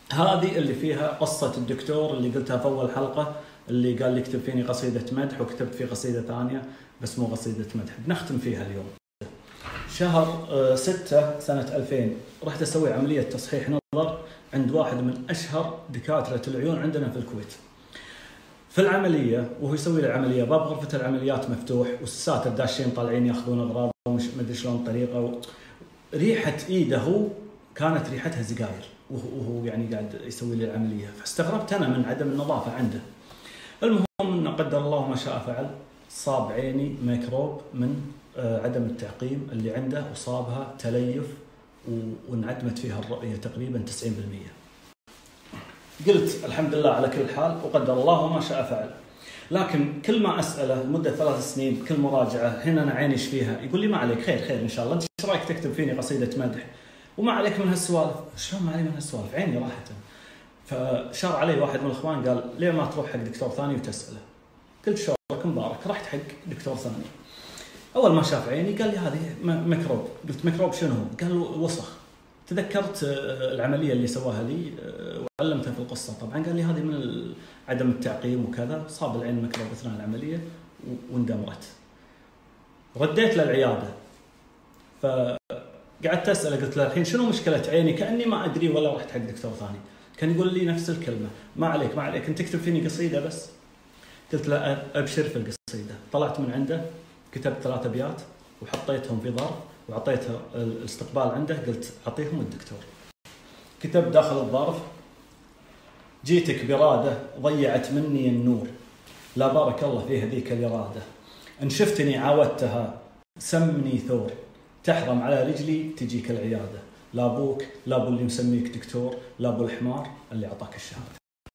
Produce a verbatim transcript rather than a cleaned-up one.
هذه اللي فيها قصة الدكتور اللي قلتها في أول حلقة، اللي قال لي اكتب فيني قصيدة مدح، وكتبت فيه قصيدة ثانية بس مو قصيدة مدح، بنختم فيها اليوم. شهر ستة سنة ألفين رحت أسوي عملية تصحيح نظر عند واحد من أشهر دكاترة العيون عندنا في الكويت. في العملية وهو يسوي لي العملية، باب غرفة العمليات مفتوح والساتر داشين طالعين ياخذون أغراض ومش مدري شلون طريقة و... ريحة إيده هو كانت ريحتها سجاير وهو يعني قاعد يسوي لي العملية، فاستغربت أنا من عدم النظافة عنده. المهم أنه قدر الله ما شاء فعل، صاب عيني ميكروب من عدم التعقيم اللي عنده، وصابها تليف وانعدمت فيها الرؤية تقريبا تسعين بالمئة. قلت الحمد لله على كل حال وقدر الله ما شاء فعل. لكن كل ما أسأله مدة ثلاث سنين كل مراجعة، هنا أنا عيني ايش فيها؟ يقول لي ما عليك، خير خير إن شاء الله، أنت ايش رأيك تكتب فيني قصيدة مدح وما عليك من هالسوالف؟ شلون ما علي من هالسوالف؟ عيني راحت. فشار علي واحد من الإخوان قال ليه ما تروح حق دكتور ثاني وتسأله؟ قلت شورك مبارك. رحت حق دكتور ثاني، أول ما شاف عيني قال لي هذه ميكروب. قلت ميكروب شنو هو؟ قال له وسخ. تذكرت العملية اللي سواها لي وعلمتها في القصة طبعا، قال لي هذه من عدم التعقيم وكذا، صاب العين ميكروب أثناء العملية واندمرت. رديت للعيادة فقعدت أسأله، قلت له الحين شنو مشكلة عيني؟ كأني ما أدري ولا رحت حق دكتور ثاني. كان يقول لي نفس الكلمة، ما عليك ما عليك أنت تكتب فيني قصيدة بس. قلت له أبشر في القصيدة. طلعت من عنده كتبت ثلاث أبيات وحطيتهم في ظرف وعطيته الاستقبال عنده، قلت أعطيهم الدكتور. كتبت داخل الظرف جيتك برادة ضيعت مني النور، لا بارك الله في هذيك الإرادة، إن شفتني عاودتها سمني ثور، تحرم على رجلي تجيك العيادة، لا أبوك لا أبو اللي مسميك دكتور، لا أبو الحمار اللي أعطاك الشهادة.